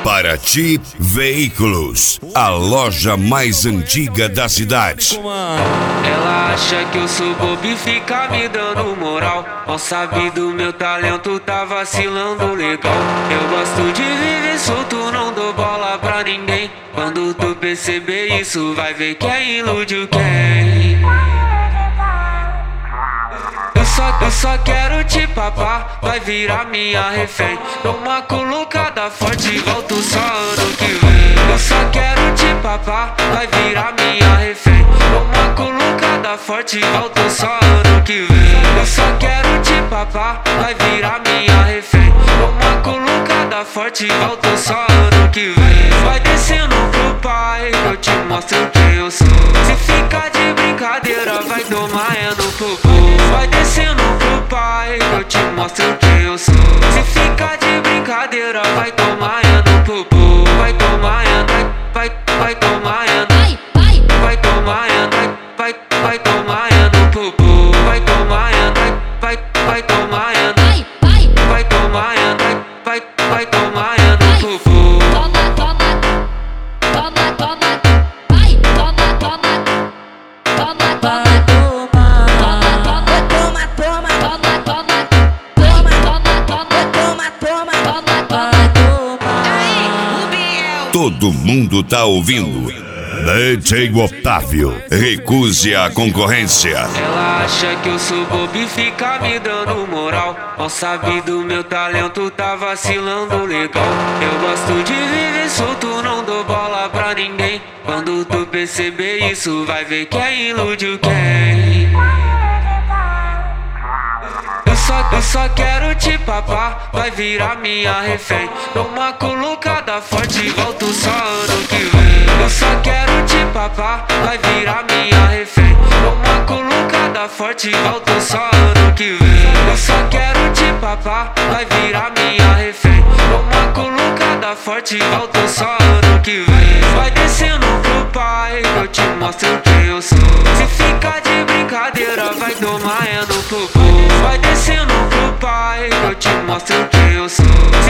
Paraty Veículos, a loja mais antiga da cidade. Ela acha que eu sou bobo e fica me dando moral. Mal sabe do meu talento, tá vacilando legal. Eu gosto de viver solto, não dou bola pra ninguém. Quando tu perceber isso, vai ver quem iludiu quem. Eu só quero te papar, vai virar minha refém. Dou uma colocada forte, volto só ano que vem. Eu só quero te papar, vai virar minha refém. Dou uma colocada forte, volto só ano que vem. Eu só quero te papar, vai virar minha refém. Dou uma colocada forte, volto só ano que vem. Vai descendo pro pai, que eu te mostro quem eu sou. Se ficar de brincadeira, vai tomar no popô. Vai descendo pro pai, que eu te mostro quem eu sou. Se ficar de brincadeira, vai tomar no popô. Vai tomar vai tomar vai tomar vai tomar no popô. Vai tomar vai tomar vai tomar vai tomar no popô. Todo mundo tá ouvindo. DJ Otávio, recuse a concorrência. Ela acha que eu sou bobo e fica me dando moral. Mal sabe do meu talento, tá vacilando legal. Eu gosto de viver solto, não dou bola pra ninguém. Quando tu perceber isso, vai ver quem iludiu quem. Eu só quero te papar, vai virar minha refém. Dou uma colocada forte, volto só ano que vem. Eu só quero te papar, vai virar minha refém. Dou uma colocada forte, volto só ano que vem. Eu só quero te papar, vai virar minha refém. Dou uma colocada forte, volto só ano que vem. Vai descendo pro pai, que eu te mostro quem eu sou. Se ficar de brincadeira, vai tomar no popô. Vai descendo pro pai, que eu te mostro quem eu sou.